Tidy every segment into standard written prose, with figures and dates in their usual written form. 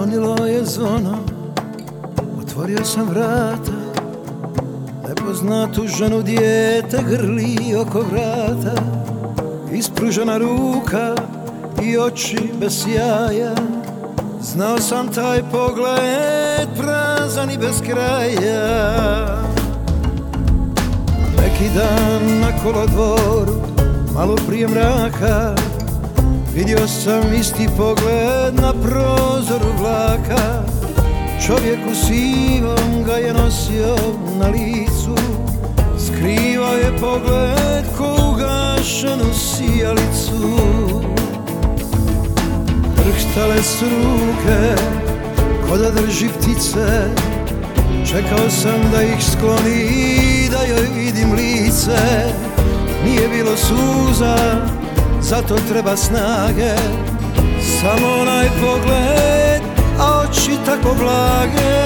Zvonilo je zvono, otvorio sam vrata, nepoznatu ženu dijete grli oko vrata. Ispružena ruka i oči bez sjaja, znao sam taj pogled prazan i bez kraja. Neki dan na kolodvoru, malo prije mraka, vidio sam isti pogled na prozoru vlaka. Čovjek u sivom ga je nosio na licu, skrivao je pogled ko ugašenu sijalicu. Drhtale su ruke ko da drži ptice, čekao sam da ih skloni, da joj vidim lice. Nije bilo suza, zato treba snage, samo onaj pogled, a oči tako blage.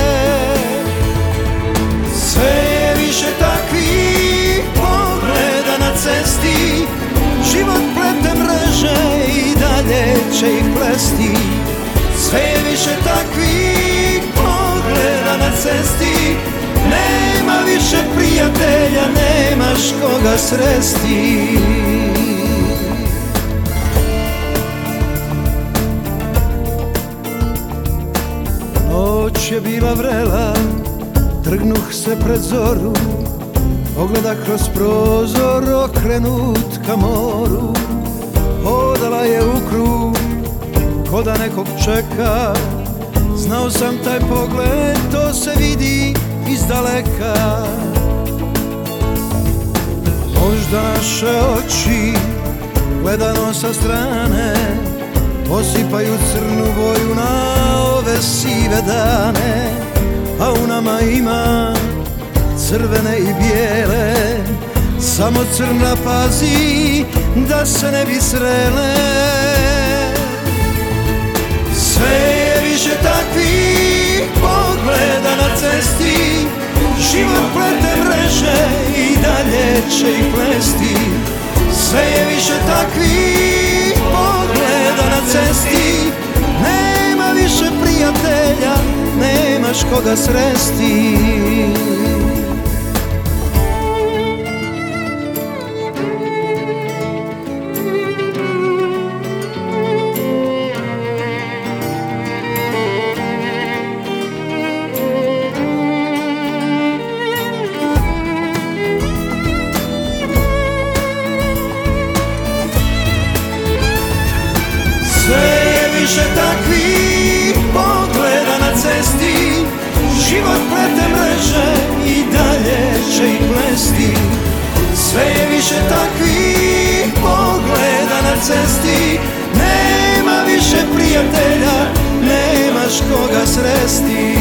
Sve je više takvih pogleda na cesti, život plete mreže i dalje će ih plesti. Sve je više takvih pogleda na cesti, nema više prijatelja, nemaš koga sresti. Noć je bila vrela, trgnuh se pred zoru, pogleda kroz prozor okrenut ka moru. Hodala je u krug, ko da nekog čeka, znao sam taj pogled, to se vidi iz daleka. Možda naše oči, gledano sa strane, posipaju crnu boju na ove sive dane, a u nama ima crvene i bijele, samo crna pazi da se ne bi srele. Sve je više takvih pogleda na cesti, život plete mreže i dalje će ih plesti. Sve je više takvih pogleda na cesti, nema više prijatelja, nemaš koga sresti. Više takvih pogleda na cesti, život plete mreže i dalje će ih plesti. Sve je više takvih pogleda na cesti, nema više prijatelja, nemaš koga sresti.